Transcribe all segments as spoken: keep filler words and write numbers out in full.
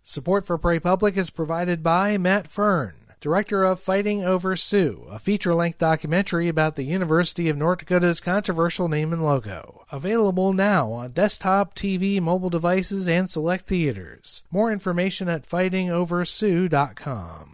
Support for Prairie Public is provided by Matt Fern, director of Fighting Over Sioux, a feature-length documentary about the University of North Dakota's controversial name and logo. Available now on desktop, T V, mobile devices, and select theaters. More information at fighting over sioux dot com.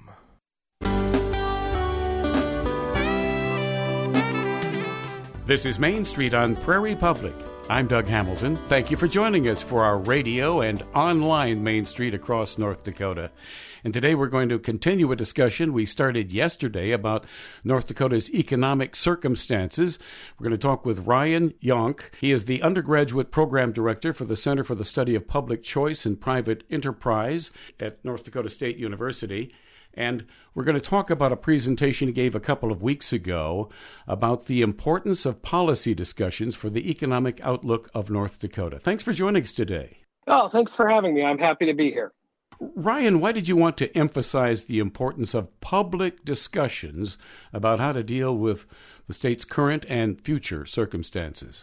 This is Main Street on Prairie Public. I'm Doug Hamilton. Thank you for joining us for our radio and online Main Street across North Dakota. And today we're going to continue a discussion we started yesterday about North Dakota's economic circumstances. We're going to talk with Ryan Yonk. He is the undergraduate program director for the Center for the Study of Public Choice and Private Enterprise at North Dakota State University. And we're going to talk about a presentation he gave a couple of weeks ago about the importance of policy discussions for the economic outlook of North Dakota. Thanks for joining us today. Oh, thanks for having me. I'm happy to be here. Ryan, why did you want to emphasize the importance of public discussions about how to deal with the state's current and future circumstances?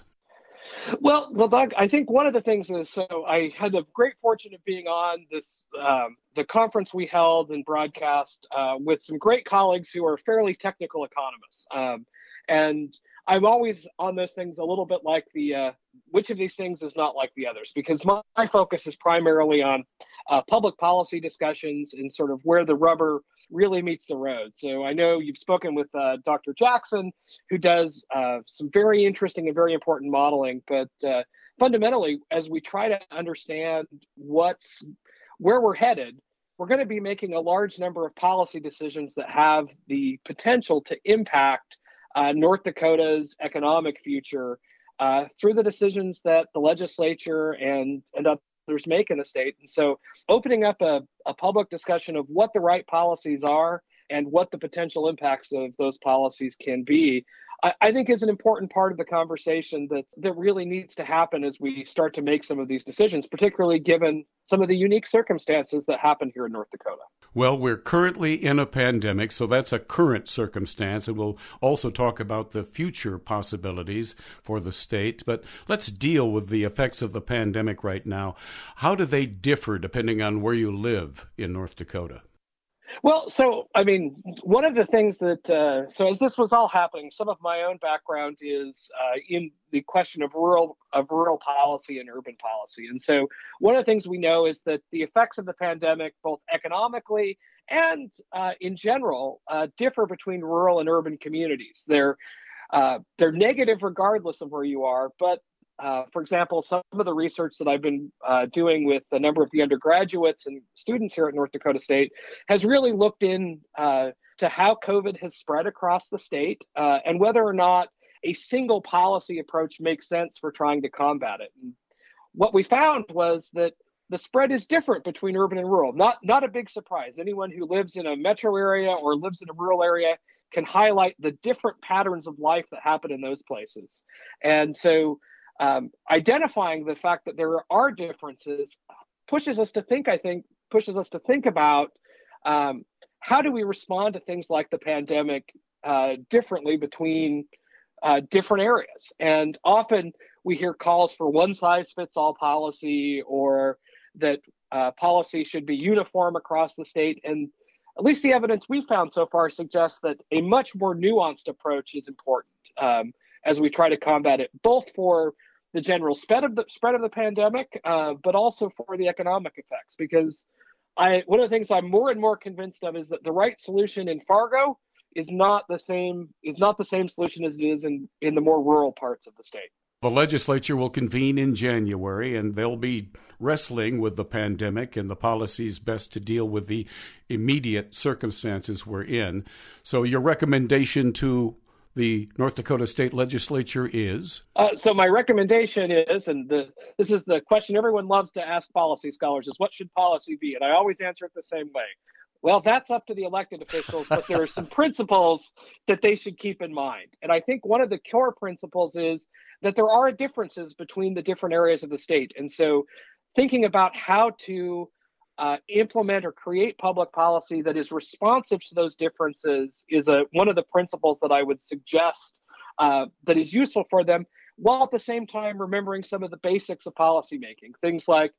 Well, well, Doug, I think one of the things is, so I had the great fortune of being on this, um, the conference we held and broadcast uh, with some great colleagues who are fairly technical economists. Um, and I'm always on those things a little bit like the, uh, which of these things is not like the others, because my, my focus is primarily on uh, public policy discussions and sort of where the rubber really meets the road. So I know you've spoken with uh, Doctor Jackson, who does uh, some very interesting and very important modeling. But uh, fundamentally, as we try to understand what's where we're headed, we're going to be making a large number of policy decisions that have the potential to impact uh, North Dakota's economic future uh, through the decisions that the legislature and and others make in the state. And so opening up a, a public discussion of what the right policies are and what the potential impacts of those policies can be, I, I think is an important part of the conversation that, that really needs to happen as we start to make some of these decisions, particularly given some of the unique circumstances that happen here in North Dakota. Well, we're currently in a pandemic, so that's a current circumstance, and we'll also talk about the future possibilities for the state. But let's deal with the effects of the pandemic right now. How do they differ depending on where you live in North Dakota? Well, so, I mean, one of the things that, uh, so as this was all happening, some of my own background is uh, in the question of rural of rural policy and urban policy. And so one of the things we know is that the effects of the pandemic, both economically and uh, in general, uh, differ between rural and urban communities. They're, uh, they're negative regardless of where you are, but Uh, for example, some of the research that I've been uh, doing with a number of the undergraduates and students here at North Dakota State has really looked in uh, to how COVID has spread across the state uh, and whether or not a single policy approach makes sense for trying to combat it. And what we found was that the spread is different between urban and rural. Not, not a big surprise. Anyone who lives in a metro area or lives in a rural area can highlight the different patterns of life that happen in those places. And so Um, identifying the fact that there are differences pushes us to think, I think, pushes us to think about um, how do we respond to things like the pandemic uh, differently between uh, different areas. And often we hear calls for one size fits all policy, or that uh, policy should be uniform across the state. And at least the evidence we found so far suggests that a much more nuanced approach is important Um, as we try to combat it, both for the general spread of the spread of the pandemic, uh, but also for the economic effects. Because I, one of the things I'm more and more convinced of is that the right solution in Fargo is not the same is not the same solution as it is in, in the more rural parts of the state. The legislature will convene in January, and they'll be wrestling with the pandemic and the policies best to deal with the immediate circumstances we're in. So your recommendation to the North Dakota State Legislature is? Uh, so my recommendation is, and the, this is the question everyone loves to ask policy scholars, is what should policy be? And I always answer it the same way. Well, that's up to the elected officials, but there are some principles that they should keep in mind. And I think one of the core principles is that there are differences between the different areas of the state. And so thinking about how to Uh, implement or create public policy that is responsive to those differences is a, one of the principles that I would suggest uh, that is useful for them, while at the same time remembering some of the basics of policymaking. Things like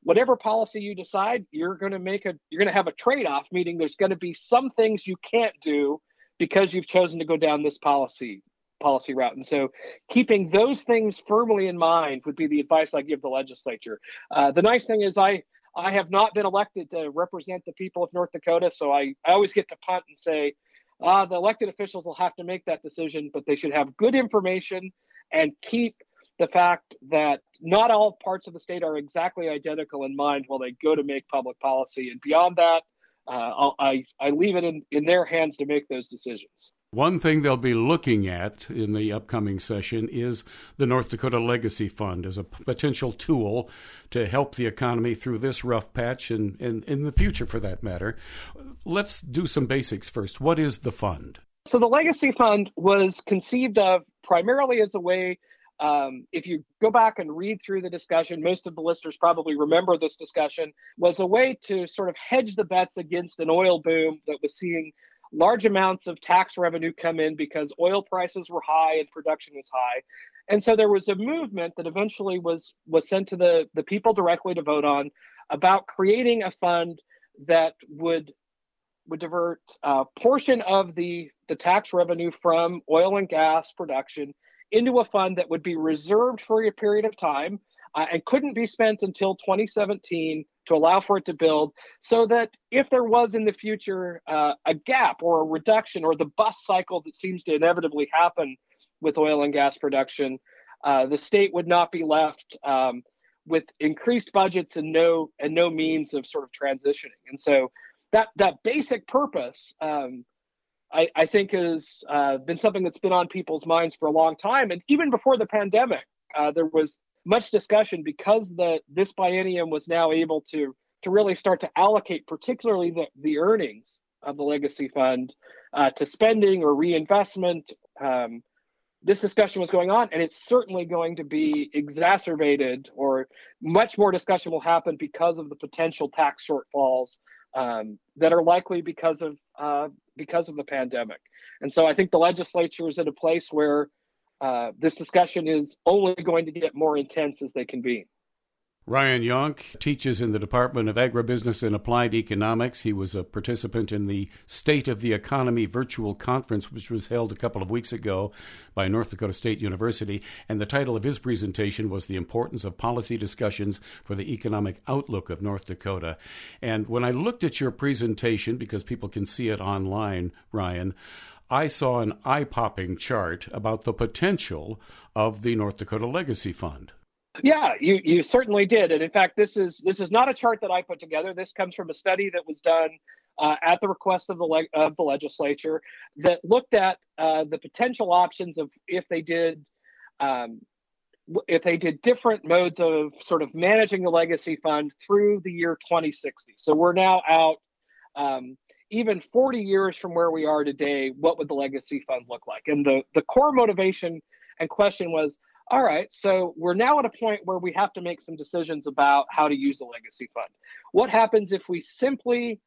whatever policy you decide, you're going to make a, you're going to have a trade-off, meaning there's going to be some things you can't do because you've chosen to go down this policy policy route. And so keeping those things firmly in mind would be the advice I give the legislature. Uh, the nice thing is I, I have not been elected to represent the people of North Dakota, so I, I always get to punt and say, uh, the elected officials will have to make that decision, but they should have good information and keep the fact that not all parts of the state are exactly identical in mind while they go to make public policy. And beyond that, uh, I'll, I, I leave it in, in their hands to make those decisions. One thing they'll be looking at in the upcoming session is the North Dakota Legacy Fund as a potential tool to help the economy through this rough patch and, and in the future, for that matter. Let's do some basics first. What is the fund? So the Legacy Fund was conceived of primarily as a way, um, if you go back and read through the discussion, most of the listeners probably remember this discussion, was a way to sort of hedge the bets against an oil boom that was seeing large amounts of tax revenue come in because oil prices were high and production was high. And so there was a movement that eventually was was sent to the, the people directly to vote on about creating a fund that would would divert a portion of the, the tax revenue from oil and gas production into a fund that would be reserved for a period of time uh, and couldn't be spent until twenty seventeen to allow for it to build, so that if there was in the future uh, a gap or a reduction or the bust cycle that seems to inevitably happen with oil and gas production, uh, the state would not be left um, with increased budgets and no and no means of sort of transitioning. And so that that basic purpose, um, I, I think, has uh, been something that's been on people's minds for a long time. And even before the pandemic, uh, there was much discussion because the this biennium was now able to to really start to allocate particularly the, the earnings of the Legacy Fund uh, to spending or reinvestment. Um, this discussion was going on, and it's certainly going to be exacerbated, or much more discussion will happen because of the potential tax shortfalls um, that are likely because of uh, because of the pandemic. And so I think the legislature is at a place where Uh, this discussion is only going to get more intense as they convene. Ryan Yonk teaches in the Department of Agribusiness and Applied Economics. He was a participant in the State of the Economy virtual conference, which was held a couple of weeks ago by North Dakota State University. And the title of his presentation was The Importance of Policy Discussions for the Economic Outlook of North Dakota. And when I looked at your presentation, because people can see it online, Ryan, I saw an eye-popping chart about the potential of the North Dakota Legacy Fund. Yeah, you, you certainly did. And in fact, this is this is not a chart that I put together. This comes from a study that was done uh, at the request of the le- of the legislature that looked at uh, the potential options of if they did um, if they did different modes of sort of managing the Legacy Fund through the year twenty sixty. So we're now out um, even forty years from where we are today. What would the Legacy Fund look like? And the, the core motivation and question was, all right, so we're now at a point where we have to make some decisions about how to use the Legacy Fund. What happens if we simply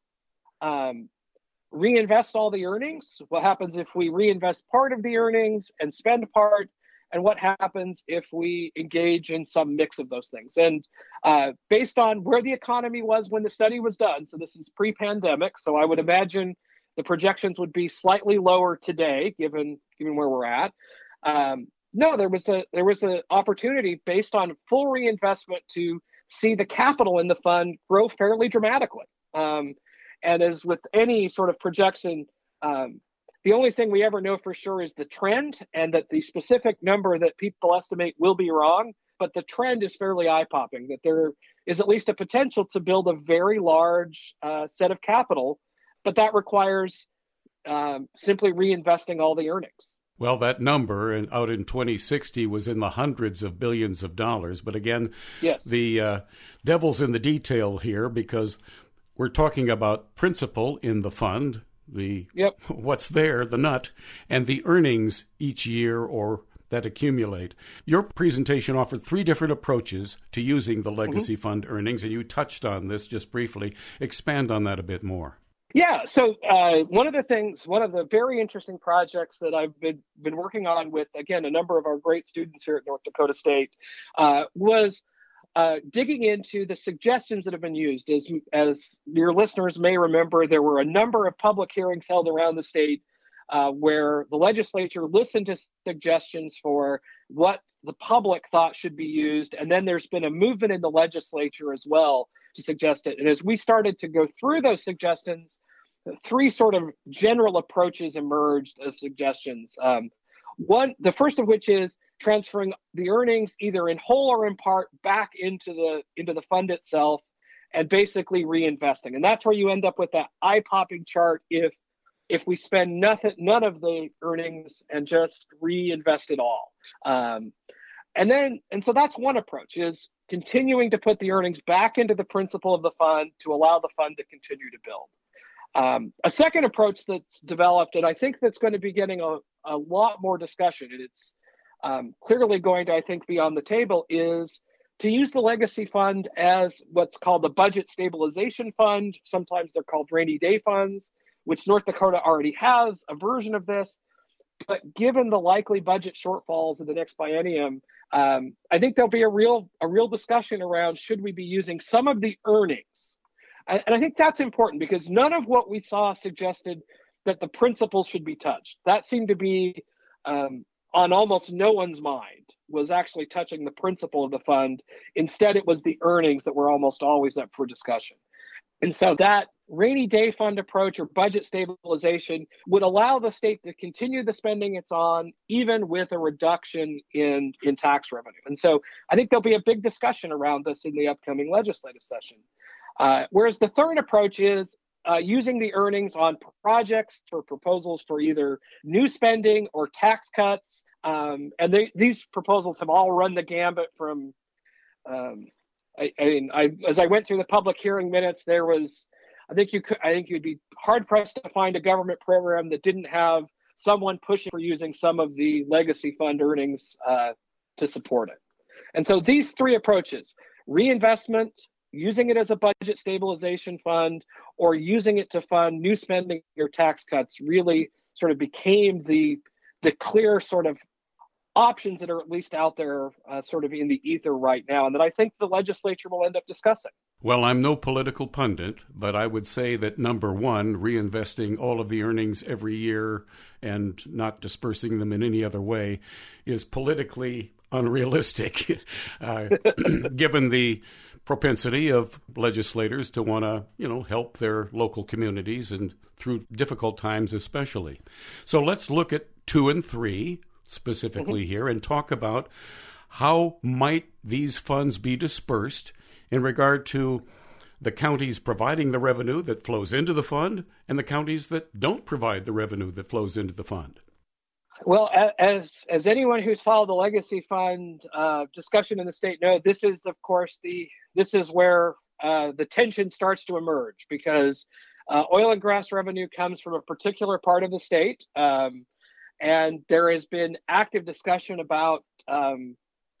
um, reinvest all the earnings? What happens if we reinvest part of the earnings and spend part? And what happens if we engage in some mix of those things? And uh, based on where the economy was when the study was done, so this is pre-pandemic, so I would imagine the projections would be slightly lower today, given given where we're at. Um, no, there was a there was an opportunity based on full reinvestment to see the capital in the fund grow fairly dramatically. Um, and as with any sort of projection, um, the only thing we ever know for sure is the trend, and that the specific number that people estimate will be wrong. But the trend is fairly eye-popping, that there is at least a potential to build a very large uh, set of capital, but that requires um, simply reinvesting all the earnings. Well, that number in, out in twenty sixty was in the hundreds of billions of dollars. But again, yes. the uh, devil's in the detail here, because we're talking about principal in the fund, the yep. what's there, the nut, and the earnings each year or that accumulate. Your presentation offered three different approaches to using the Legacy mm-hmm. Fund earnings, and you touched on this just briefly. Expand on that a bit more. Yeah, so uh, one of the things, one of the very interesting projects that I've been been working on with, again, a number of our great students here at North Dakota State uh, was uh, digging into the suggestions that have been used. As, as your listeners may remember, there were a number of public hearings held around the state uh, where the legislature listened to suggestions for what the public thought should be used. And then there's been a movement in the legislature as well to suggest it. And as we started to go through those suggestions, three sort of general approaches emerged of suggestions. Um, one, the first of which is transferring the earnings either in whole or in part back into the into the fund itself and basically reinvesting. And that's where you end up with that eye-popping chart if if we spend nothing, none of the earnings and just reinvest it all. Um, and then, and so that's one approach, is continuing to put the earnings back into the principal of the fund to allow the fund to continue to build. Um, a second approach that's developed, and I think that's going to be getting a, a lot more discussion, and it's um, clearly going to, I think, be on the table, is to use the legacy fund as what's called the budget stabilization fund. Sometimes they're called rainy day funds, which North Dakota already has a version of this. But given the likely budget shortfalls in the next biennium, um, I think there'll be a real a real discussion around, should we be using some of the earnings? And I think that's important, because none of what we saw suggested that the principal should be touched. That seemed to be um, on almost no one's mind, was actually touching the principal of the fund. Instead, it was the earnings that were almost always up for discussion. And so that rainy day fund approach, or budget stabilization, would allow the state to continue the spending it's on, even with a reduction in, in tax revenue. And so I think there'll be a big discussion around this in the upcoming legislative session. Uh, whereas the third approach is uh, using the earnings on projects or proposals for either new spending or tax cuts. Um, and they, these proposals have all run the gambit from, um, I, I mean, I, as I went through the public hearing minutes, there was, I think you could, I think you'd be hard pressed to find a government program that didn't have someone pushing for using some of the legacy fund earnings uh, to support it. And so these three approaches: reinvestment, using it as a budget stabilization fund, or using it to fund new spending or tax cuts, really sort of became the the clear sort of options that are at least out there uh, sort of in the ether right now, and that I think the legislature will end up discussing. Well, I'm no political pundit, but I would say that number one, reinvesting all of the earnings every year and not dispersing them in any other way, is politically unrealistic, uh, given the propensity of legislators to want to, you know, help their local communities, and through difficult times especially. So let's look at two and three specifically mm-hmm. here, and talk about how might these funds be dispersed in regard to the counties providing the revenue that flows into the fund and the counties that don't provide the revenue that flows into the fund. Well, as as anyone who's followed the legacy fund uh, discussion in the state knows, this is, of course, the this is where uh, the tension starts to emerge, because uh, oil and gas revenue comes from a particular part of the state, um, and there has been active discussion about um,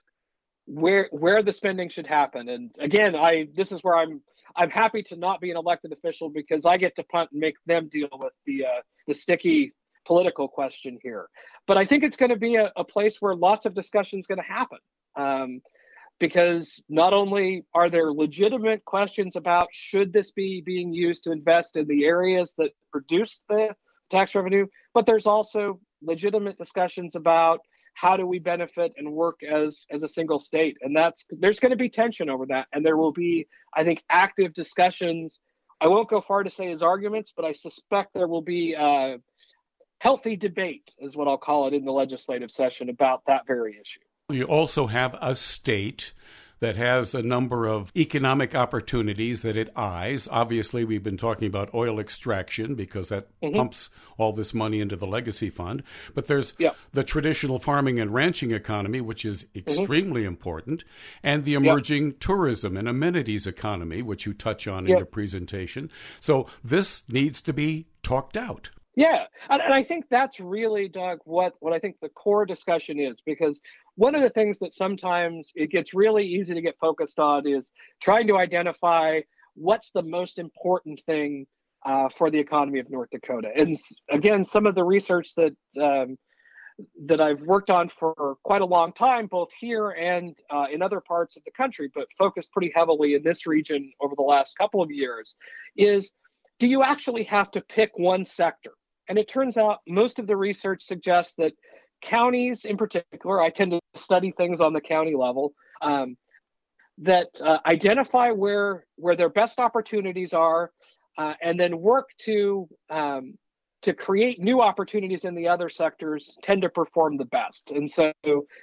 where where the spending should happen. And again, I this is where I'm I'm happy to not be an elected official, because I get to punt and make them deal with the uh, the sticky political question here. But I think it's going to be a, a place where lots of discussion is going to happen, um, because not only are there legitimate questions about should this be being used to invest in the areas that produce the tax revenue, but there's also legitimate discussions about how do we benefit and work as as a single state. And that's there's going to be tension over that, and there will be, I think, active discussions. I won't go far to say as arguments, but I suspect there will be uh, healthy debate, is what I'll call it, in the legislative session about that very issue. You also have a state that has a number of economic opportunities that it eyes. Obviously, we've been talking about oil extraction, because that mm-hmm. pumps all this money into the legacy fund. But there's yeah. the traditional farming and ranching economy, which is extremely mm-hmm. important, and the emerging yeah. tourism and amenities economy, which you touch on yeah. in your presentation. So this needs to be talked out. Yeah, and, and I think that's really, Doug, what, what I think the core discussion is, because one of the things that sometimes it gets really easy to get focused on is trying to identify what's the most important thing uh, for the economy of North Dakota. And again, some of the research that um, that I've worked on for quite a long time, both here and uh, in other parts of the country, but focused pretty heavily in this region over the last couple of years, is do you actually have to pick one sector? And it turns out most of the research suggests that counties in particular, I tend to study things on the county level, um, that uh, identify where, where their best opportunities are, uh, and then work to um, to create new opportunities in the other sectors tend to perform the best. And so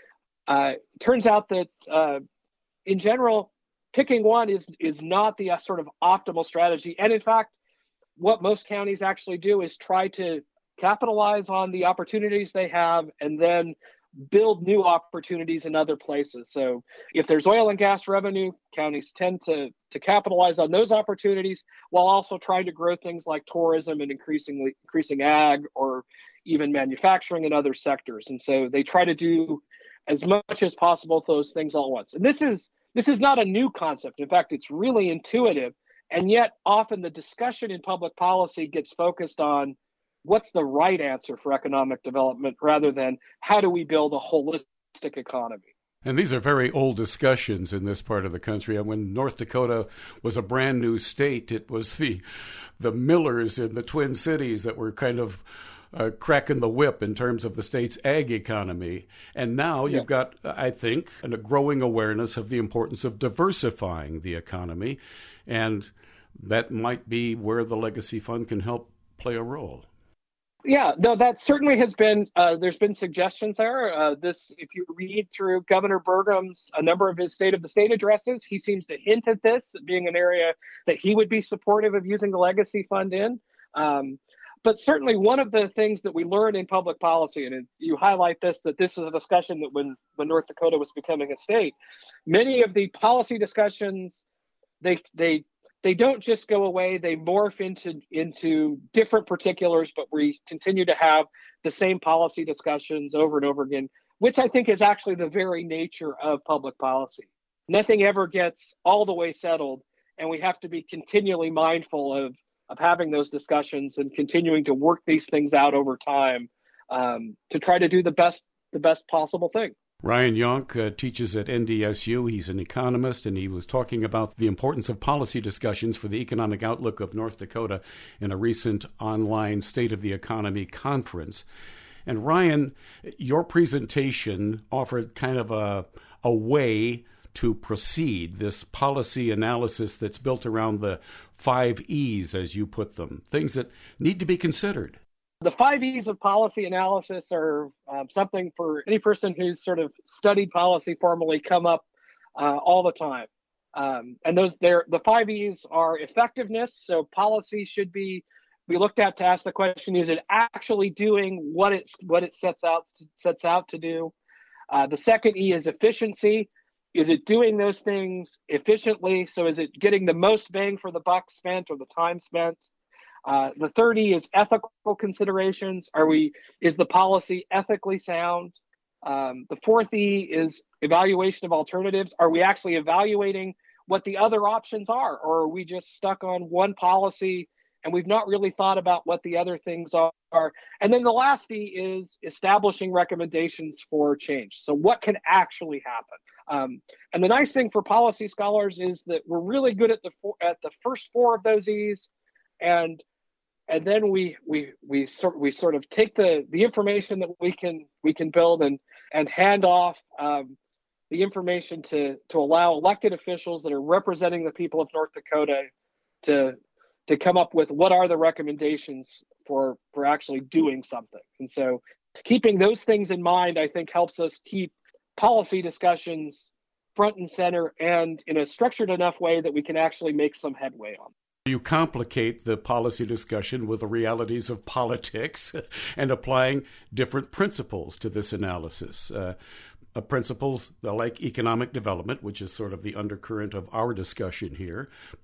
uh, it turns out that uh, in general, picking one is, is not the uh, sort of optimal strategy. And in fact, what most counties actually do is try to capitalize on the opportunities they have and then build new opportunities in other places. So if there's oil and gas revenue, counties tend to, to capitalize on those opportunities while also trying to grow things like tourism and increasingly increasing ag or even manufacturing in other sectors. And so they try to do as much as possible those things all at once. And this is this is not a new concept. In fact, it's really intuitive. And yet often the discussion in public policy gets focused on what's the right answer for economic development rather than how do we build a holistic economy. And these are very old discussions in this part of the country. And when North Dakota was a brand new state, it was the the millers in the Twin Cities that were kind of uh, cracking the whip in terms of the state's ag economy. And now you've yeah. got, I think, a growing awareness of the importance of diversifying the economy. And that might be where the Legacy Fund can help play a role. Yeah, no, that certainly has been, uh, there's been suggestions there. Uh, this, if you read through Governor Burgum's, a number of his State of the State addresses, he seems to hint at this being an area that he would be supportive of using the Legacy Fund in. Um, but certainly one of the things that we learned in public policy, and you highlight this, that this is a discussion that when, when North Dakota was becoming a state, many of the policy discussions, they, they, They don't just go away, they morph into, into different particulars, but we continue to have the same policy discussions over and over again, which I think is actually the very nature of public policy. Nothing ever gets all the way settled, and we have to be continually mindful of, of having those discussions and continuing to work these things out over time um, to try to do the best, the best possible thing. Ryan Yonk uh, teaches at N D S U. He's an economist, and he was talking about the importance of policy discussions for the economic outlook of North Dakota in a recent online State of the Economy conference. And Ryan, your presentation offered kind of a, a way to proceed, this policy analysis that's built around the five E's, as you put them, things that need to be considered. The five E's of policy analysis are um, something for any person who's sort of studied policy formally come up uh, all the time. Um, and those there, the five E's are effectiveness. So policy should be, we looked at to ask the question, is it actually doing what it's, what it sets out to, sets out to do? Uh, the second E is efficiency. Is it doing those things efficiently? So is it getting the most bang for the buck spent or the time spent? Uh, the third E is ethical considerations. Are we, is the policy ethically sound? Um, the fourth E is evaluation of alternatives. Are we actually evaluating what the other options are? Or are we just stuck on one policy and we've not really thought about what the other things are? And then the last E is establishing recommendations for change. So what can actually happen? Um, and the nice thing for policy scholars is that we're really good at the four, at the first four of those E's. And and then we we we sort we sort of take the the information that we can we can build and and hand off um, the information to to allow elected officials that are representing the people of North Dakota to to come up with what are the recommendations for for actually doing something. And so keeping those things in mind, I think, helps us keep policy discussions front and center and in a structured enough way that we can actually make some headway on. You complicate the policy discussion with the realities of politics and applying different principles to this analysis. Uh, uh, principles like economic development, which is sort of the undercurrent of our discussion here, but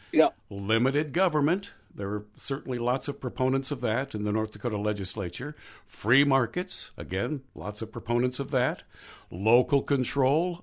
Yeah. Limited government. There are certainly lots of proponents of that in the North Dakota legislature. Free markets, again, lots of proponents of that. Local control.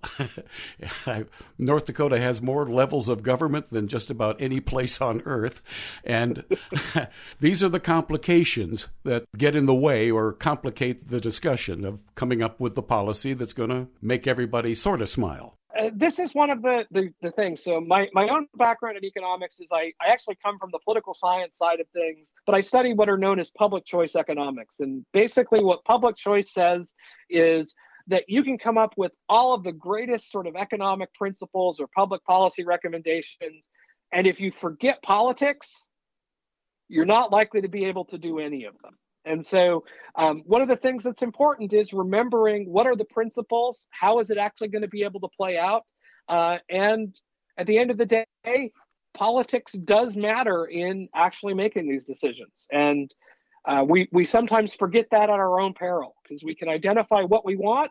North Dakota has more levels of government than just about any place on earth. And these are the complications that get in the way or complicate the discussion of coming up with the policy that's going to make everybody sort of smile. Uh, this is one of the, the, the things. So my, my own background in economics is I, I actually come from the political science side of things, but I study what are known as public choice economics. And basically what public choice says is that you can come up with all of the greatest sort of economic principles or public policy recommendations. And if you forget politics, you're not likely to be able to do any of them. And so um, one of the things that's important is remembering what are the principles, how is it actually going to be able to play out? Uh, and at the end of the day, politics does matter in actually making these decisions. And uh, we, we sometimes forget that at our own peril because we can identify what we want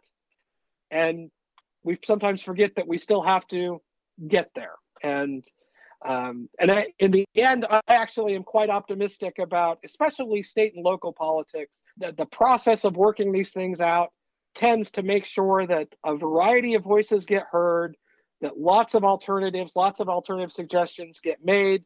and we sometimes forget that we still have to get there. And Um, and I, in the end, I actually am quite optimistic about, especially state and local politics, that the process of working these things out tends to make sure that a variety of voices get heard, that lots of alternatives, lots of alternative suggestions get made.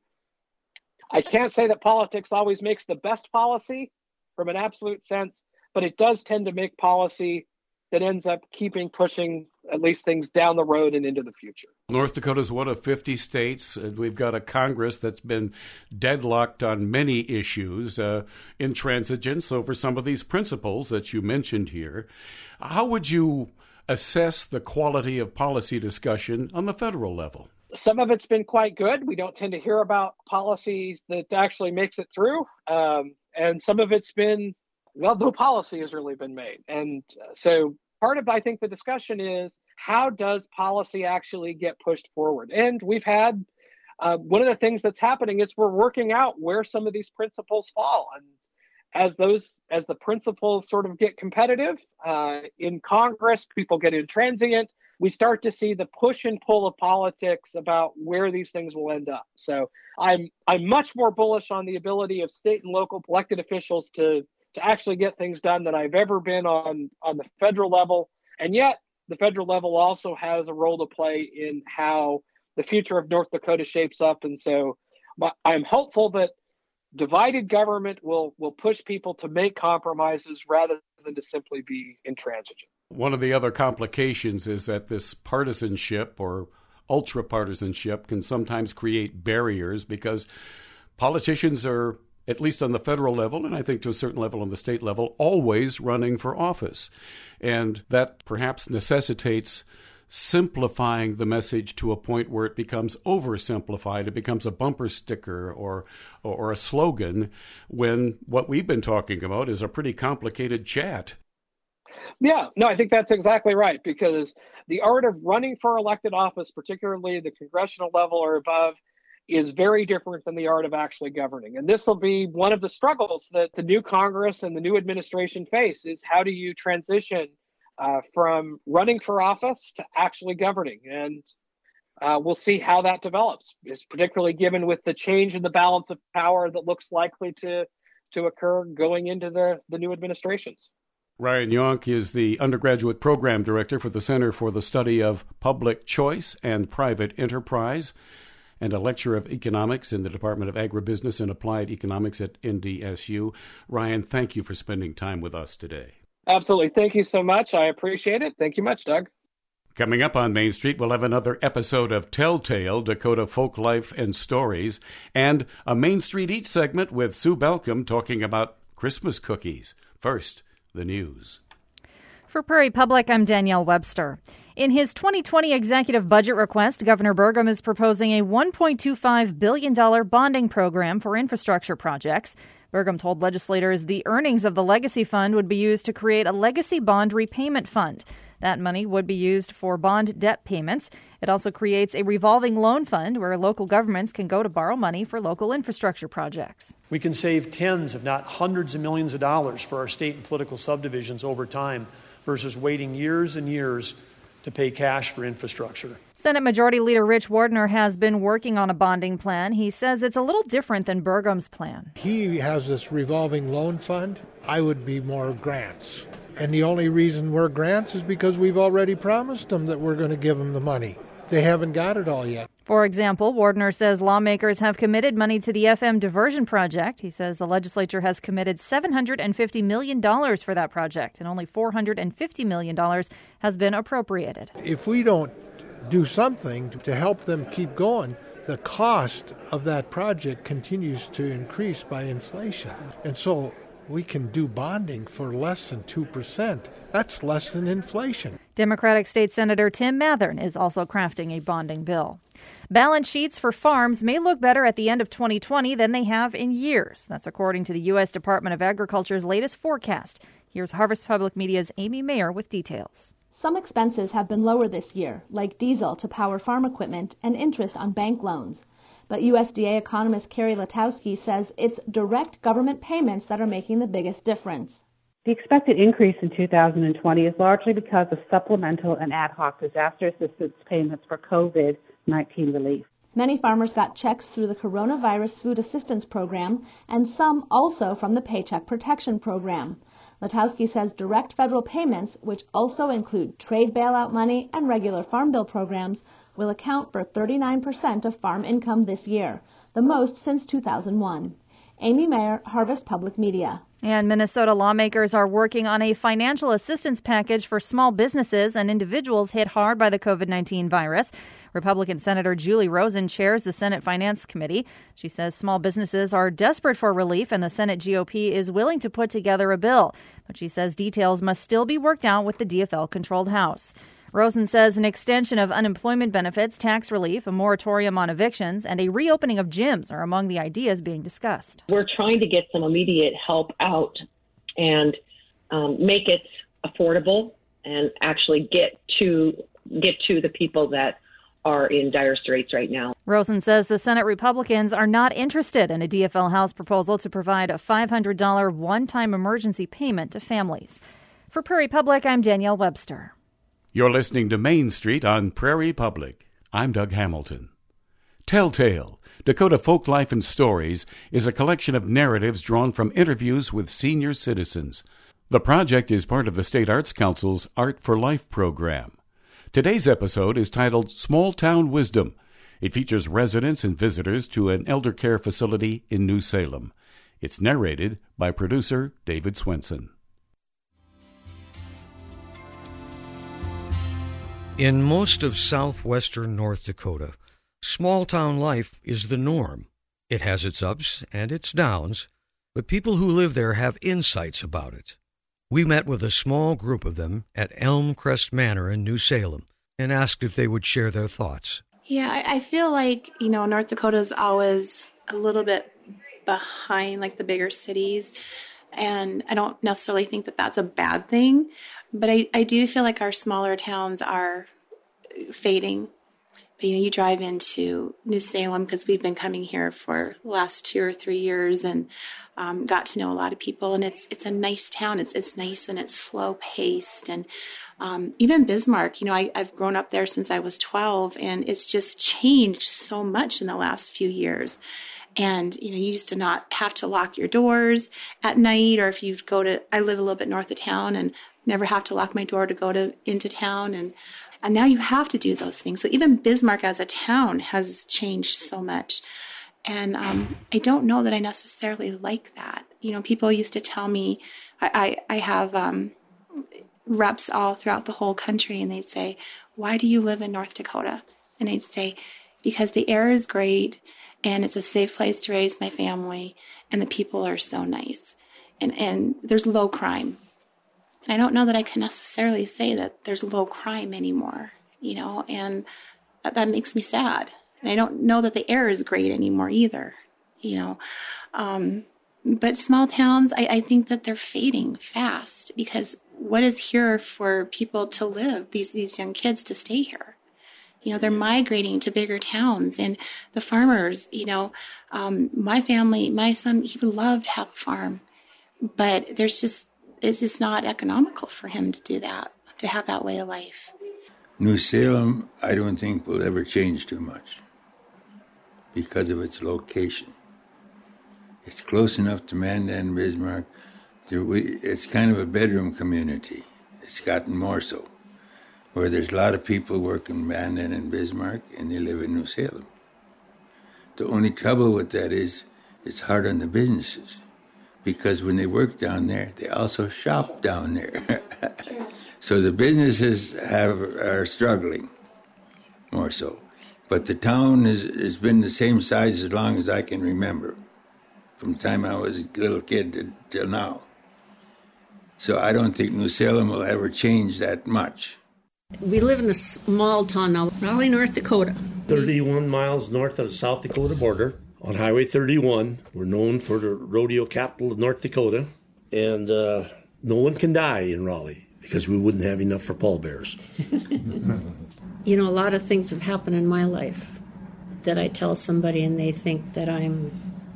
I can't say that politics always makes the best policy from an absolute sense, but it does tend to make policy that ends up keeping pushing at least things down the road and into the future. North Dakota is one of fifty states, and we've got a Congress that's been deadlocked on many issues, uh, intransigence over some of these principles that you mentioned here. How would you assess the quality of policy discussion on the federal level? Some of it's been quite good. We don't tend to hear about policies that actually makes it through. Um, and some of it's been, well, no policy has really been made. And so part of, I think, the discussion is how does policy actually get pushed forward? And we've had, uh, one of the things that's happening is we're working out where some of these principles fall. And as those, as the principles sort of get competitive uh, in Congress, people get intransient, we start to see the push and pull of politics about where these things will end up. So I'm, I'm much more bullish on the ability of state and local elected officials to to actually get things done than I've ever been on, on the federal level. And yet the federal level also has a role to play in how the future of North Dakota shapes up. And so my, I'm hopeful that divided government will, will push people to make compromises rather than to simply be intransigent. One of the other complications is that this partisanship or ultra-partisanship can sometimes create barriers because politicians are, at least on the federal level, and I think to a certain level on the state level, always running for office. And that perhaps necessitates simplifying the message to a point where it becomes oversimplified. It becomes a bumper sticker or, or a slogan when what we've been talking about is a pretty complicated chat. Yeah, no, I think that's exactly right, because the art of running for elected office, particularly the congressional level or above, is very different than the art of actually governing. And this will be one of the struggles that the new Congress and the new administration face is how do you transition uh, from running for office to actually governing? And uh, we'll see how that develops, is particularly given with the change in the balance of power that looks likely to, to occur going into the, the new administrations. Ryan Yonk is the undergraduate program director for the Center for the Study of Public Choice and Private Enterprise, and a lecturer of economics in the Department of Agribusiness and Applied Economics at N D S U. Ryan, thank you for spending time with us today. Absolutely. Thank you so much. I appreciate it. Thank you much, Doug. Coming up on Main Street, we'll have another episode of Telltale Dakota Folk Life and Stories, and a Main Street Eat segment with Sue Balcom talking about Christmas cookies. First, the news. For Prairie Public, I'm Danielle Webster. In his twenty twenty executive budget request, Governor Burgum is proposing a one point two five billion dollars bonding program for infrastructure projects. Burgum told legislators the earnings of the Legacy Fund would be used to create a legacy bond repayment fund. That money would be used for bond debt payments. It also creates a revolving loan fund where local governments can go to borrow money for local infrastructure projects. We can save tens, if not hundreds of millions of dollars for our state and political subdivisions over time versus waiting years and years to pay cash for infrastructure. Senate Majority Leader Rich Wardner has been working on a bonding plan. He says it's a little different than Burgum's plan. He has this revolving loan fund. I would be more grants. And the only reason we're grants is because we've already promised them that we're going to give them the money. They haven't got it all yet. For example, Wardner says lawmakers have committed money to the F M diversion project. He says the legislature has committed seven hundred fifty million dollars for that project, and only four hundred fifty million dollars has been appropriated. If we don't do something to help them keep going, the cost of that project continues to increase by inflation. And so we can do bonding for less than two percent. That's less than inflation. Democratic State Senator Tim Mathern is also crafting a bonding bill. Balance sheets for farms may look better at the end of twenty twenty than they have in years. That's according to the U S Department of Agriculture's latest forecast. Here's Harvest Public Media's Amy Mayer with details. Some expenses have been lower this year, like diesel to power farm equipment and interest on bank loans. But U S D A economist Carrie Letowski says it's direct government payments that are making the biggest difference. The expected increase in two thousand twenty is largely because of supplemental and ad hoc disaster assistance payments for COVID nineteen relief. Many farmers got checks through the Coronavirus Food Assistance Program and some also from the Paycheck Protection Program. Letowski says direct federal payments, which also include trade bailout money and regular farm bill programs, will account for thirty-nine percent of farm income this year, the most since two thousand one. Amy Mayer, Harvest Public Media. And Minnesota lawmakers are working on a financial assistance package for small businesses and individuals hit hard by the COVID nineteen virus. Republican Senator Julie Rosen chairs the Senate Finance Committee. She says small businesses are desperate for relief and the Senate G O P is willing to put together a bill. But she says details must still be worked out with the D F L-controlled House. Rosen says an extension of unemployment benefits, tax relief, a moratorium on evictions, and a reopening of gyms are among the ideas being discussed. We're trying to get some immediate help out and um, make it affordable and actually get to get to the people that are in dire straits right now. Rosen says the Senate Republicans are not interested in a D F L House proposal to provide a five hundred dollars one-time emergency payment to families. For Prairie Public, I'm Danielle Webster. You're listening to Main Street on Prairie Public. I'm Doug Hamilton. Telltale, Dakota Folk Life and Stories, is a collection of narratives drawn from interviews with senior citizens. The project is part of the State Arts Council's Art for Life program. Today's episode is titled Small Town Wisdom. It features residents and visitors to an elder care facility in New Salem. It's narrated by producer David Swenson. In most of southwestern North Dakota, small-town life is the norm. It has its ups and its downs, but people who live there have insights about it. We met with a small group of them at Elm Crest Manor in New Salem and asked if they would share their thoughts. Yeah, I, I feel like, you know, North Dakota is always a little bit behind, like, the bigger cities, and I don't necessarily think that that's a bad thing. But I, I do feel like our smaller towns are fading. But, you know, you drive into New Salem, because we've been coming here for the last two or three years and um, got to know a lot of people. And it's it's a nice town. It's it's nice and it's slow paced. And um, even Bismarck, you know, I, I've grown up there since I was twelve, and it's just changed so much in the last few years. And, you know, you used to not have to lock your doors at night, or if you go to, I live a little bit north of town and never have to lock my door to go to into town. And, and now you have to do those things. So even Bismarck as a town has changed so much. And um, I don't know that I necessarily like that. You know, people used to tell me, I, I, I have um, reps all throughout the whole country, and they'd say, why do you live in North Dakota? And I'd say, because the air is great, and it's a safe place to raise my family, and the people are so nice, and, and there's low crime. And I don't know that I can necessarily say that there's low crime anymore, you know, and that, that makes me sad. And I don't know that the air is great anymore either, you know. Um, but small towns, I, I think that they're fading fast, because what is here for people to live, these, these young kids to stay here? You know, they're migrating to bigger towns, and the farmers, you know, um, my family, my son, he would love to have a farm, but there's just, it's just not economical for him to do that, to have that way of life. New Salem, I don't think will ever change too much because of its location. It's close enough to Mandan, Bismarck. It's kind of a bedroom community. It's gotten more so, where there's a lot of people work in Mandan and Bismarck, and they live in New Salem. The only trouble with that is it's hard on the businesses, because when they work down there, they also shop down there. So the businesses have are struggling more so. But the town has, has been the same size as long as I can remember, from the time I was a little kid till now. So I don't think New Salem will ever change that much. We live in a small town now, Raleigh, North Dakota. thirty-one miles north of the South Dakota border on Highway thirty-one. We're known for the rodeo capital of North Dakota. And uh, no one can die in Raleigh because we wouldn't have enough for pallbearers. You know, a lot of things have happened in my life that I tell somebody and they think that I'm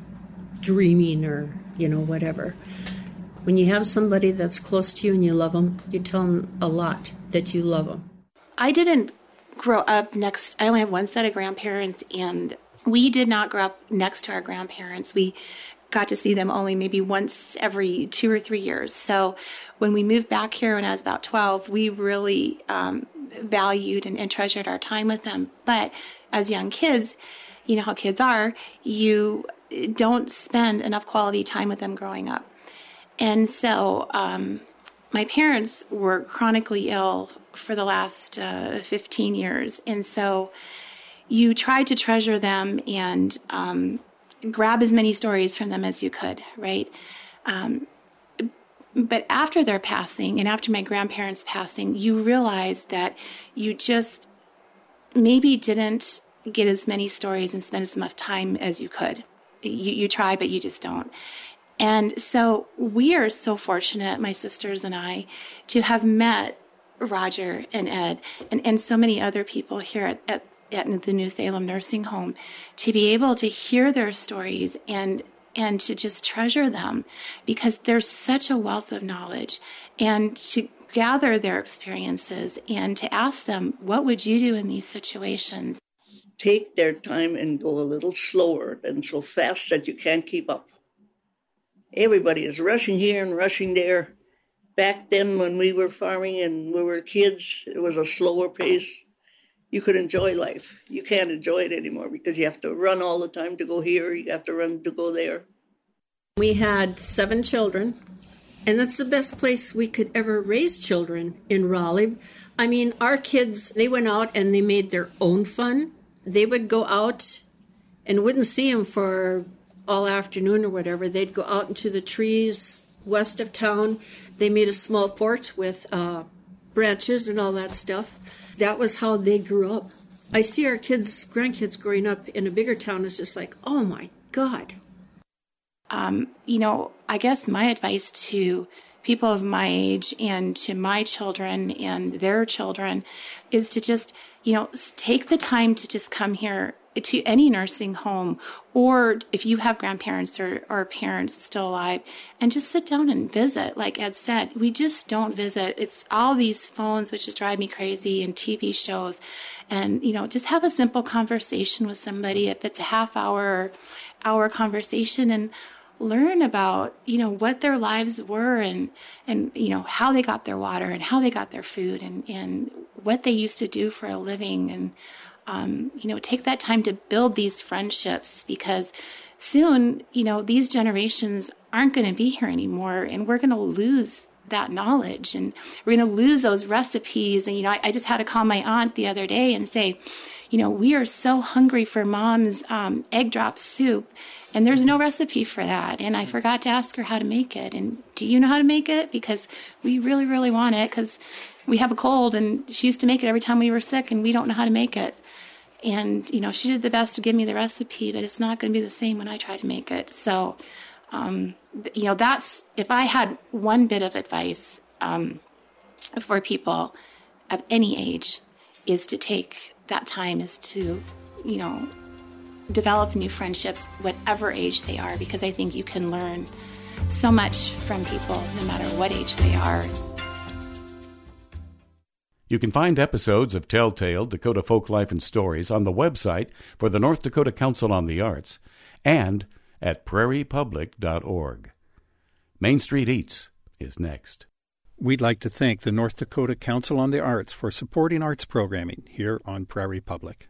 dreaming or, you know, whatever. When you have somebody that's close to you and you love them, you tell them a lot that you love them. I didn't grow up next. I only have one set of grandparents, and we did not grow up next to our grandparents. We got to see them only maybe once every two or three years. So when we moved back here when I was about twelve, we really um, valued and, and treasured our time with them. But as young kids, you know how kids are, you don't spend enough quality time with them growing up. And so um, my parents were chronically ill for the last uh, fifteen years. And so you tried to treasure them and um, grab as many stories from them as you could, right? Um, but after their passing and after my grandparents' passing, you realize that you just maybe didn't get as many stories and spend as much time as you could. You, you try, but you just don't. And so we are so fortunate, my sisters and I, to have met Roger and Ed and, and so many other people here at, at, at the New Salem Nursing Home, to be able to hear their stories and and to just treasure them, because there's such a wealth of knowledge, and to gather their experiences and to ask them, what would you do in these situations? Take their time and go a little slower than so fast that you can't keep up. Everybody is rushing here and rushing there. Back then when we were farming and we were kids, it was a slower pace. You could enjoy life. You can't enjoy it anymore because you have to run all the time to go here. You have to run to go there. We had seven children, and that's the best place we could ever raise children in Raleigh. I mean, our kids, they went out and they made their own fun. They would go out and wouldn't see them for all afternoon or whatever. They'd go out into the trees west of town. They made a small fort with uh, branches and all that stuff. That was how they grew up. I see our kids, grandkids growing up in a bigger town is just like, oh my God. Um, you know, I guess my advice to people of my age and to my children and their children is to just, you know, take the time to just come here to any nursing home, or if you have grandparents or, or parents still alive, and just sit down and visit. Like Ed said, we just don't visit. It's all these phones, which just drive me crazy, and T V shows. And, you know, just have a simple conversation with somebody, if it's a half hour or hour conversation, and learn about, you know, what their lives were, and, and, you know, how they got their water and how they got their food, and, and what they used to do for a living. And, Um, you know, take that time to build these friendships, because soon, you know, these generations aren't going to be here anymore, and we're going to lose that knowledge, and we're going to lose those recipes. And, you know, I, I just had to call my aunt the other day and say, you know, we are so hungry for Mom's um, egg drop soup, and there's no recipe for that. And I forgot to ask her how to make it. And do you know how to make it? Because we really, really want it, because we have a cold, and she used to make it every time we were sick, and we don't know how to make it. And, you know, she did the best to give me the recipe, but it's not going to be the same when I try to make it. So, um, you know, that's, if I had one bit of advice um, for people of any age, is to take that time, is to, you know, develop new friendships, whatever age they are, because I think you can learn so much from people no matter what age they are. You can find episodes of Telltale Dakota Folk Life and Stories on the website for the North Dakota Council on the Arts and at prairie public dot org. Main Street Eats is next. We'd like to thank the North Dakota Council on the Arts for supporting arts programming here on Prairie Public.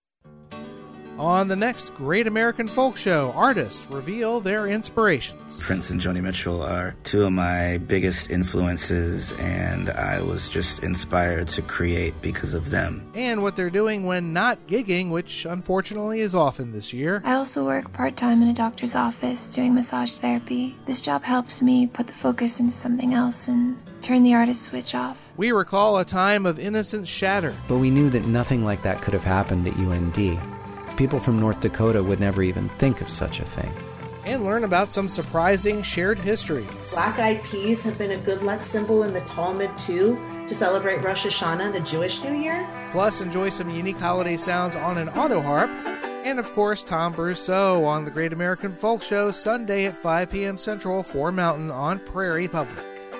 On the next Great American Folk Show, artists reveal their inspirations. Prince and Joni Mitchell are two of my biggest influences, and I was just inspired to create because of them. And what they're doing when not gigging, which unfortunately is often this year. I also work part-time in a doctor's office doing massage therapy. This job helps me put the focus into something else and turn the artist switch off. We recall a time of innocence shattered. But we knew that nothing like that could have happened at U N D. People from North Dakota would never even think of such a thing. And learn about some surprising shared histories. Black-eyed peas have been a good luck symbol in the Talmud, too, to celebrate Rosh Hashanah, the Jewish New Year. Plus, enjoy some unique holiday sounds on an auto harp. And, of course, Tom Brousseau on the Great American Folk Show, Sunday at five p.m. Central, four Mountain on Prairie Public.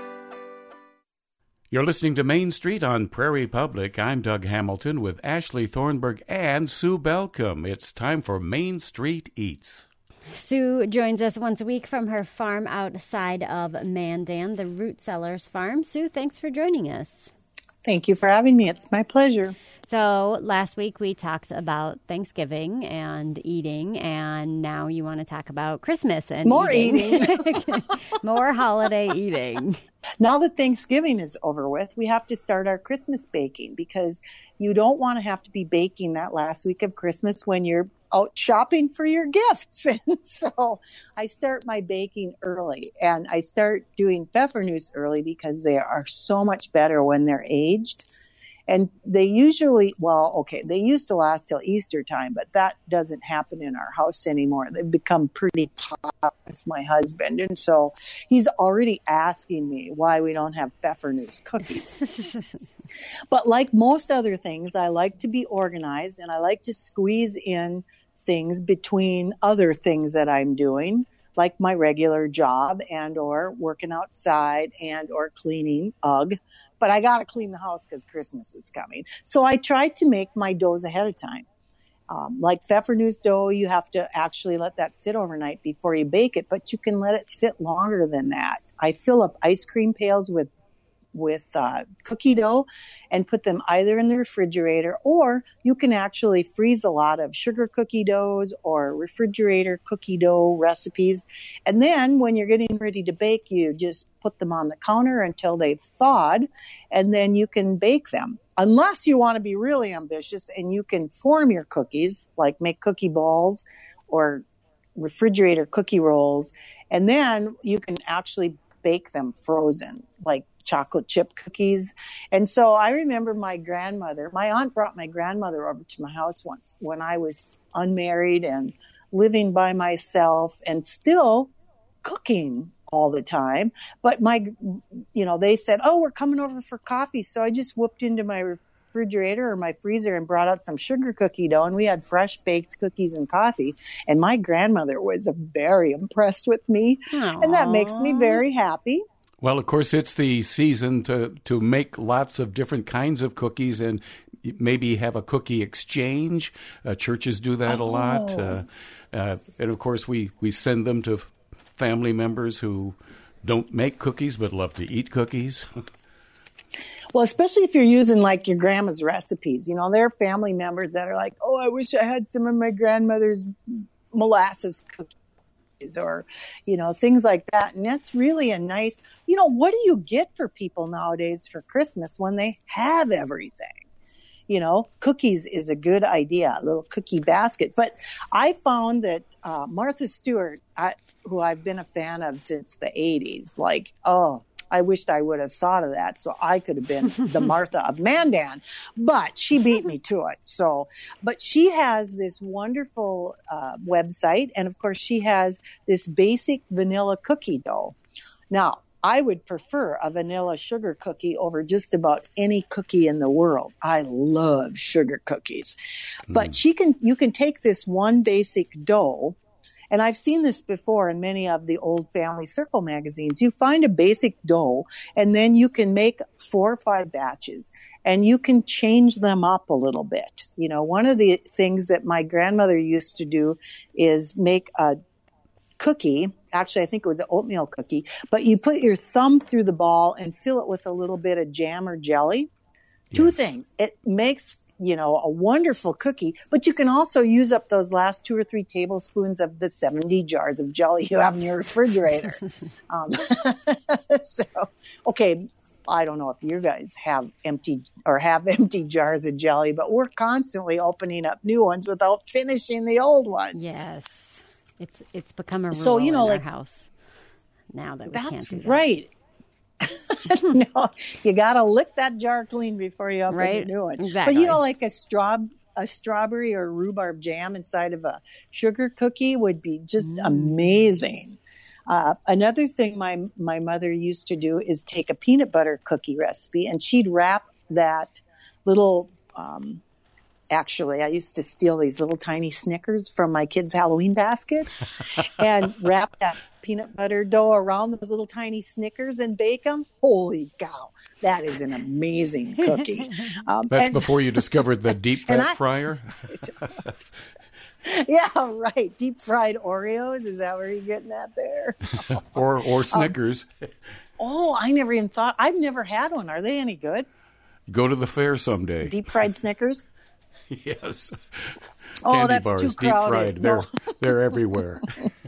You're listening to Main Street on Prairie Public. I'm Doug Hamilton with Ashley Thornburg and Sue Belcom. It's time for Main Street Eats. Sue joins us once a week from her farm outside of Mandan, the Root Cellars Farm. Sue, thanks for joining us. Thank you for having me. It's my pleasure. So last week we talked about Thanksgiving and eating, and now you want to talk about Christmas and more eating. eating. More holiday eating. Now that Thanksgiving is over with, we have to start our Christmas baking, because you don't want to have to be baking that last week of Christmas when you're out shopping for your gifts. And so I start my baking early, and I start doing pfeffernusse early because they are so much better when they're aged. And they usually, well, okay, they used to last till Easter time, but that doesn't happen in our house anymore. They've become pretty popular with my husband. And so he's already asking me why we don't have pfeffernusse cookies. But like most other things, I like to be organized, and I like to squeeze in things between other things that I'm doing, like my regular job and or working outside and or cleaning. Ugh. But I got to clean the house because Christmas is coming. So I tried to make my doughs ahead of time. Um, like pfeffernusse dough, you have to actually let that sit overnight before you bake it, but you can let it sit longer than that. I fill up ice cream pails with with uh, cookie dough and put them either in the refrigerator, or you can actually freeze a lot of sugar cookie doughs or refrigerator cookie dough recipes. And then when you're getting ready to bake, you just put them on the counter until they've thawed, and then you can bake them. Unless you want to be really ambitious and you can form your cookies, like make cookie balls or refrigerator cookie rolls, and then you can actually bake them frozen, like chocolate chip cookies. And so I remember my grandmother, my aunt brought my grandmother over to my house once when I was unmarried and living by myself and still cooking all the time. But my, you know, they said, oh, we're coming over for coffee. So I just whooped into my refrigerator or my freezer and brought out some sugar cookie dough, and we had fresh baked cookies and coffee. And my grandmother was very impressed with me. Aww. And that makes me very happy. Well, of course, it's the season to, to make lots of different kinds of cookies and maybe have a cookie exchange. Uh, churches do that oh. a lot. Uh, uh, and, of course, we, we send them to family members who don't make cookies but love to eat cookies. Well, especially if you're using, like, your grandma's recipes. You know, there are family members that are like, oh, I wish I had some of my grandmother's molasses cookies. Or, you know, things like that. And that's really a nice, you know, what do you get for people nowadays for Christmas when they have everything? You know, cookies is a good idea, a little cookie basket. But I found that uh, Martha Stewart, I, who I've been a fan of since the eighties, like, oh, I wished I would have thought of that so I could have been the Martha of Mandan, but she beat me to it. So, but she has this wonderful uh, website, and of course she has this basic vanilla cookie dough. Now, I would prefer a vanilla sugar cookie over just about any cookie in the world. I love sugar cookies. Mm. But she can, you can take this one basic dough And I've seen this before in many of the old Family Circle magazines. You find a basic dough, and then you can make four or five batches, and you can change them up a little bit. You know, one of the things that my grandmother used to do is make a cookie. Actually, I think it was an oatmeal cookie, but you put your thumb through the ball and fill it with a little bit of jam or jelly. Two yes. things. It makes, you know, a wonderful cookie, but you can also use up those last two or three tablespoons of the seventy jars of jelly you have in your refrigerator. um, so, okay, I don't know if you guys have empty or have empty jars of jelly, but we're constantly opening up new ones without finishing the old ones. Yes, it's it's become a rule so, you know, in like, our house now that we that's can't do that. Right. No, you got to lick that jar clean before you open right? a new one. Exactly. But you know, like a straw, a strawberry or rhubarb jam inside of a sugar cookie would be just mm. amazing. Uh, another thing my my mother used to do is take a peanut butter cookie recipe, and she'd wrap that little. Um, actually, I used to steal these little tiny Snickers from my kids' Halloween baskets, and wrap that peanut butter dough around those little tiny Snickers and bake them. Holy cow. That is an amazing cookie. Um, That's and, before you discovered the deep fat I, fryer? Yeah, right. Deep fried Oreos. Is that where you're getting at there? or or Snickers. Um, oh, I never even thought. I've never had one. Are they any good? Go to the fair someday. Deep fried Snickers? Yes. Oh, Candy that's bars, too deep crowded. fried. They're, No. they're everywhere.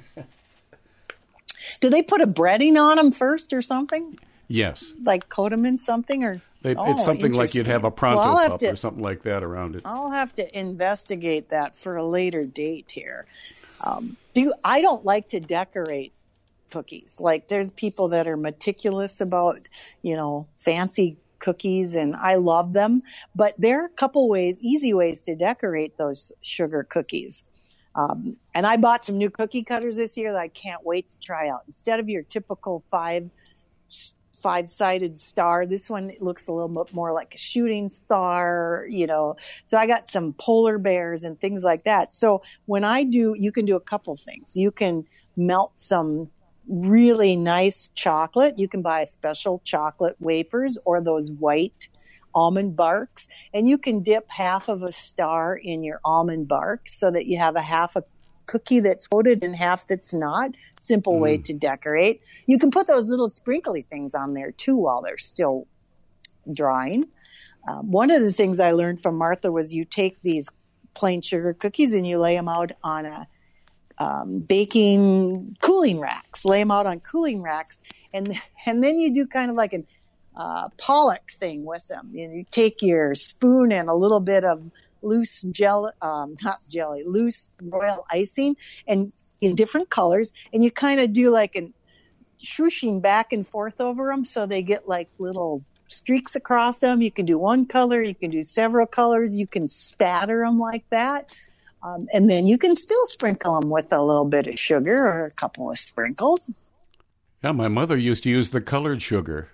Do they put a breading on them first or something? Yes. Like coat them in something? Or they, oh, it's something like you'd have a Pronto well, Pup to, or something like that around it. I'll have to investigate that for a later date here. Um, do you, I don't like to decorate cookies. Like there's people that are meticulous about, you know, fancy cookies, and I love them. But there are a couple ways, easy ways to decorate those sugar cookies. Um, and I bought some new cookie cutters this year that I can't wait to try out. Instead of your typical five, five-sided star, this one looks a little bit more like a shooting star, you know. So I got some polar bears and things like that. So when I do, you can do a couple things. You can melt some really nice chocolate. You can buy special chocolate wafers or those white almond barks, and you can dip half of a star in your almond bark so that you have a half a cookie that's coated and half that's not. Simple mm. way to decorate. You can put those little sprinkly things on there too while they're still drying. Um, one of the things I learned from Martha was you take these plain sugar cookies and you lay them out on a um, baking cooling racks, lay them out on cooling racks, and and then you do kind of like an Uh, Pollock thing with them. You, know, you take your spoon and a little bit of loose jelly, um, not jelly, loose royal icing, and in different colors, and you kind of do like an swooshing back and forth over them, so they get like little streaks across them. You can do one color, you can do several colors, you can spatter them like that, um, and then you can still sprinkle them with a little bit of sugar or a couple of sprinkles. Yeah, my mother used to use the colored sugar.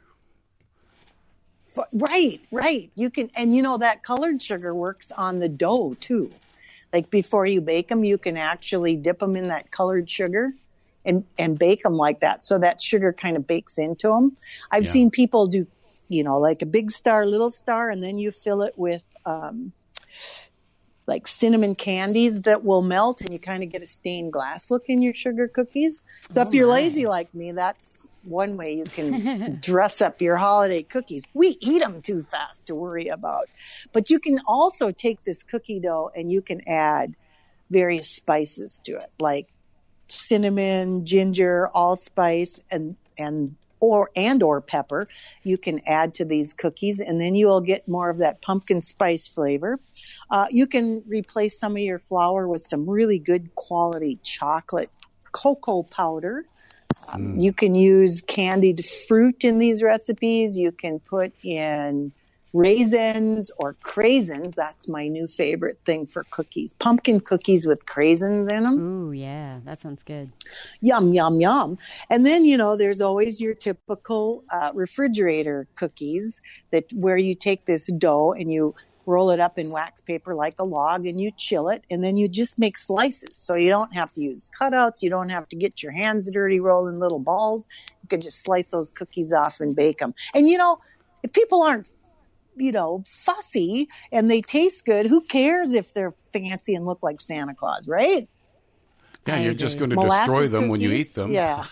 Right, right. You can, and you know, that colored sugar works on the dough too. Like before you bake them, you can actually dip them in that colored sugar and, and bake them like that. So that sugar kind of bakes into them. I've yeah. seen people do, you know, like a big star, little star, and then you fill it with, um, like cinnamon candies that will melt, and you kind of get a stained glass look in your sugar cookies. So oh if you're my. lazy like me, that's one way you can dress up your holiday cookies. We eat them too fast to worry about. But you can also take this cookie dough and you can add various spices to it, like cinnamon, ginger, allspice, and and or and or pepper. You can add to these cookies, and then you will get more of that pumpkin spice flavor. Uh, you can replace some of your flour with some really good quality chocolate cocoa powder. Um, mm. You can use candied fruit in these recipes. You can put in raisins or craisins. That's my new favorite thing for cookies. Pumpkin cookies with craisins in them. Ooh, yeah, that sounds good. Yum, yum, yum. And then, you know, there's always your typical uh, refrigerator cookies that where you take this dough and you roll it up in wax paper like a log, and you chill it, and then you just make slices. So you don't have to use cutouts. You don't have to get your hands dirty rolling little balls. You can just slice those cookies off and bake them. And, you know, if people aren't, you know, fussy and they taste good, who cares if they're fancy and look like Santa Claus, right? Yeah, I you're agree. just going to Molasses destroy them cookies? when you eat them. Yeah.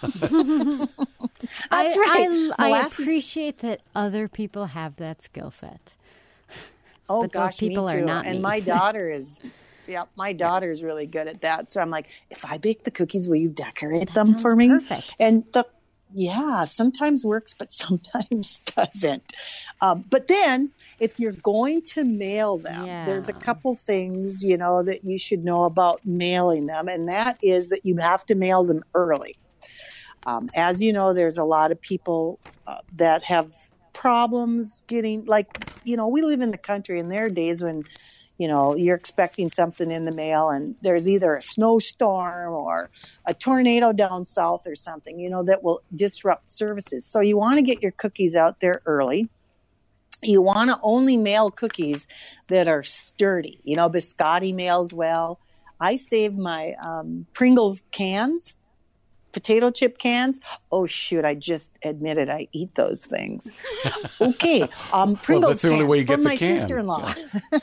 I, That's right. I, I Molasses- appreciate that other people have that skill set. Oh, But gosh, those people me are too. not and me. my daughter is, yeah, my daughter is really good at that. So I'm like, if I bake the cookies, will you decorate them for me? perfect. And the, yeah, sometimes works, but sometimes doesn't. Um, but then if you're going to mail them, Yeah. there's a couple things, you know, that you should know about mailing them. And that is that you have to mail them early. Um, as you know, there's a lot of people uh, that have problems getting, like, you know, we live in the country, and there are days when, you know, you're expecting something in the mail and there's either a snowstorm or a tornado down south or something, you know, that will disrupt services. So you want to get your cookies out there early. You want to only mail cookies that are sturdy. You know, biscotti mails well. I saved my um, Pringles cans, potato chip cans. Oh, shoot, I just admitted I eat those things. Okay, um, Pringles Well, that's the only cans way you get from the my can. sister-in-law.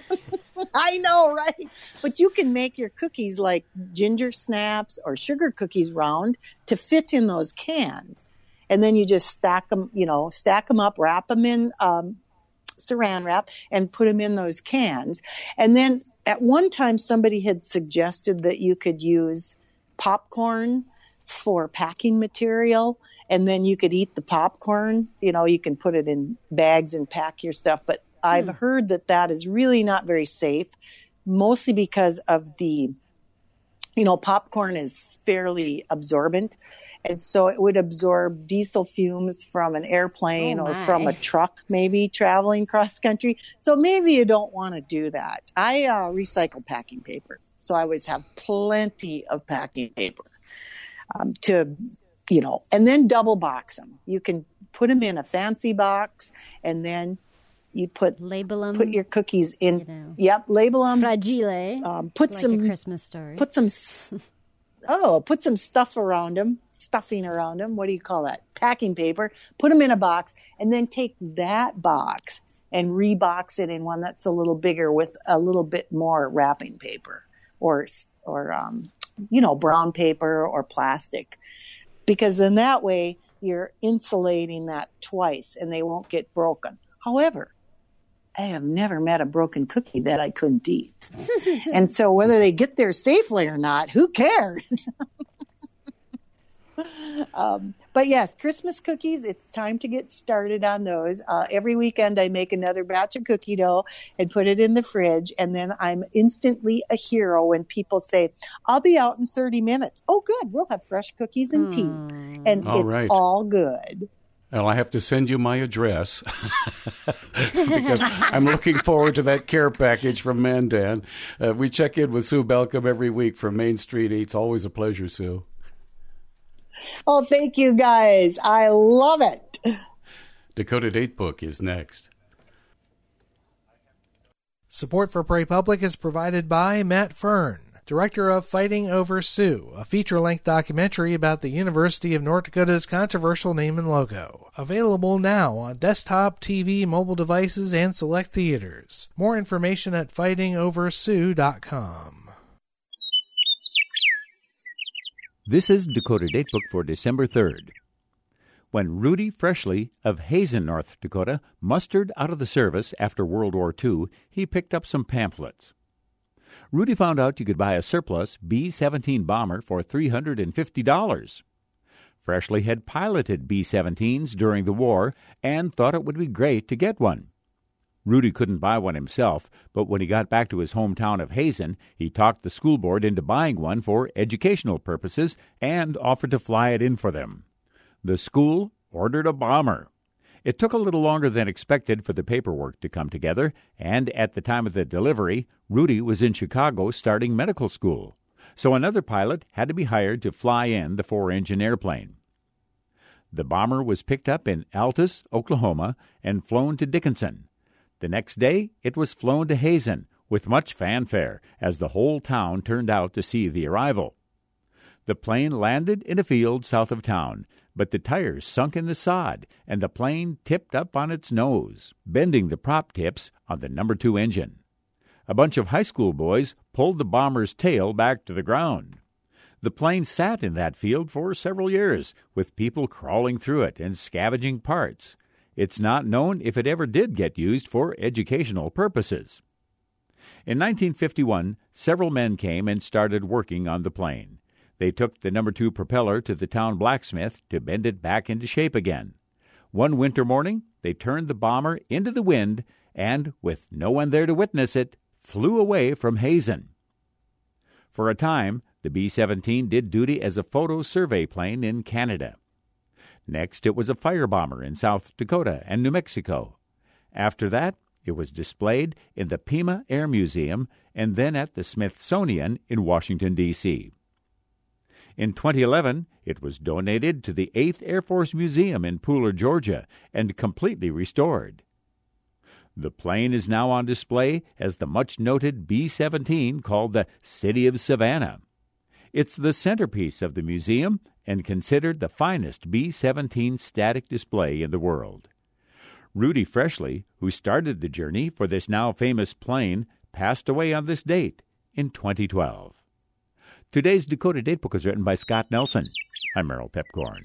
I know, right? But you can make your cookies like ginger snaps or sugar cookies round to fit in those cans. And then you just stack them, you know, stack them up, wrap them in um, saran wrap, and put them in those cans. And then at one time, somebody had suggested that you could use popcorn for packing material, and then you could eat the popcorn. You know, you can put it in bags and pack your stuff. But I've Hmm. heard that that is really not very safe, mostly because of the, you know, popcorn is fairly absorbent. And so it would absorb diesel fumes from an airplane Oh, or my. from a truck, maybe traveling cross country. So maybe you don't want to do that. I uh, recycle packing paper. So I always have plenty of packing paper um, to, you know, and then double box them. You can put them in a fancy box, and then you put label them, put your cookies in. you know. Yep, label them. Fragile. Um, put like some a Christmas story. Put some. s- Oh, put some stuff around them, stuffing around them. What do you call that? Packing paper. Put them in a box, and then take that box and rebox it in one that's a little bigger with a little bit more wrapping paper, or or um, you know, brown paper or plastic, because then that way you're insulating that twice, and they won't get broken. However, I have never met a broken cookie that I couldn't eat. And so whether they get there safely or not, who cares? um, but yes, Christmas cookies, it's time to get started on those. Uh, every weekend I make another batch of cookie dough and put it in the fridge. And then I'm instantly a hero when people say, I'll be out in thirty minutes. Oh, good. We'll have fresh cookies and tea. And All it's right. all good. Well, I have to send you my address because I'm looking forward to that care package from Mandan. Uh, we check in with Sue Belcom every week from Main Street Eats. Always a pleasure, Sue. Oh, thank you guys. I love it. Dakota Datebook is next. Support for Prairie Public is provided by Matt Fern, director of Fighting Over Sioux, a feature-length documentary about the University of North Dakota's controversial name and logo. Available now on desktop, T V, mobile devices, and select theaters. More information at fighting over sioux dot com. This is Dakota Datebook for December third. When Rudy Freshley of Hazen, North Dakota, mustered out of the service after World War Two, he picked up some pamphlets. Rudy found out you could buy a surplus B seventeen bomber for three hundred fifty dollars. Freshley had piloted B seventeens during the war and thought it would be great to get one. Rudy couldn't buy one himself, but when he got back to his hometown of Hazen, he talked the school board into buying one for educational purposes and offered to fly it in for them. The school ordered a bomber. It took a little longer than expected for the paperwork to come together, and at the time of the delivery, Rudy was in Chicago starting medical school. So another pilot had to be hired to fly in the four-engine airplane. The bomber was picked up in Altus, Oklahoma, and flown to Dickinson. The next day, it was flown to Hazen with much fanfare as the whole town turned out to see the arrival. The plane landed in a field south of town, but the tires sunk in the sod, and the plane tipped up on its nose, bending the prop tips on the number two engine. A bunch of high school boys pulled the bomber's tail back to the ground. The plane sat in that field for several years, with people crawling through it and scavenging parts. It's not known if it ever did get used for educational purposes. In nineteen fifty-one, several men came and started working on the plane. They took the number two propeller to the town blacksmith to bend it back into shape again. One winter morning, they turned the bomber into the wind and, with no one there to witness it, flew away from Hazen. For a time, the B seventeen did duty as a photo survey plane in Canada. Next, it was a firebomber in South Dakota and New Mexico. After that, it was displayed in the Pima Air Museum and then at the Smithsonian in Washington, D C In twenty eleven, it was donated to the eighth Air Force Museum in Pooler, Georgia, and completely restored. The plane is now on display as the much-noted B seventeen called the City of Savannah. It's the centerpiece of the museum and considered the finest B seventeen static display in the world. Rudy Freshley, who started the journey for this now famous plane, passed away on this date in twenty twelve. Today's Dakota Datebook is written by Scott Nelson. I'm Merrill Pepcorn.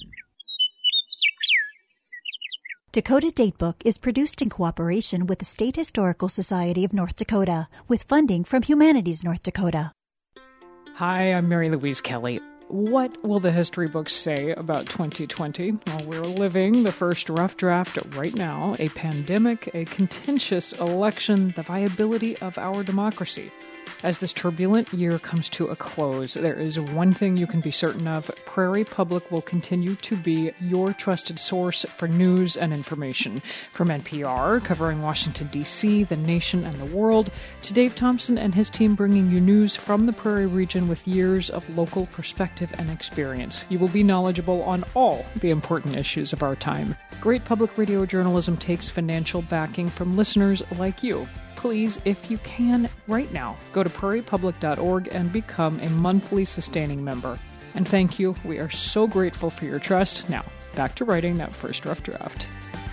Dakota Datebook is produced in cooperation with the State Historical Society of North Dakota, with funding from Humanities North Dakota. Hi, I'm Mary Louise Kelly. What will the history books say about twenty twenty? Well, we're living the first rough draft right now, a pandemic, a contentious election, the viability of our democracy. As this turbulent year comes to a close, there is one thing you can be certain of. Prairie Public will continue to be your trusted source for news and information. From N P R, covering Washington, D C, the nation, and the world, to Dave Thompson and his team bringing you news from the Prairie region with years of local perspective and experience. You will be knowledgeable on all the important issues of our time. Great public radio journalism takes financial backing from listeners like you. Please, if you can, right now, go to prairie public dot org and become a monthly sustaining member. And thank you. We are so grateful for your trust. Now, back to writing that first rough draft.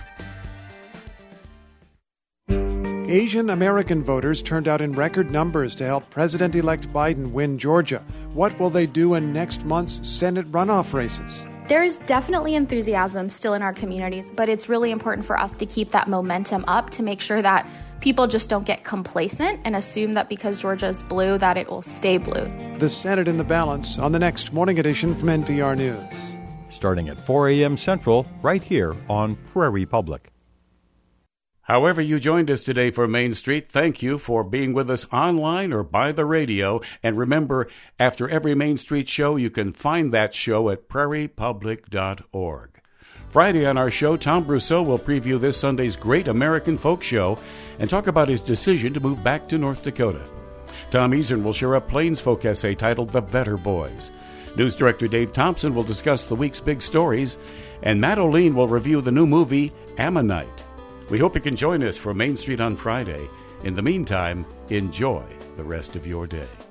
Asian American voters turned out in record numbers to help President-elect Biden win Georgia. What will they do in next month's Senate runoff races? There's definitely enthusiasm still in our communities, but it's really important for us to keep that momentum up to make sure that people just don't get complacent and assume that because Georgia's blue that it will stay blue. The Senate in the Balance on the next Morning Edition from N P R News. Starting at four a.m. Central, right here on Prairie Public. However you joined us today for Main Street, thank you for being with us online or by the radio. And remember, after every Main Street show, you can find that show at prairie public dot org. Friday on our show, Tom Brousseau will preview this Sunday's Great American Folk Show and talk about his decision to move back to North Dakota. Tom Eason will share a Plains folk essay titled The Vetter Boys. News Director Dave Thompson will discuss the week's big stories, and Matt O'Lean will review the new movie Ammonite. We hope you can join us for Main Street on Friday. In the meantime, enjoy the rest of your day.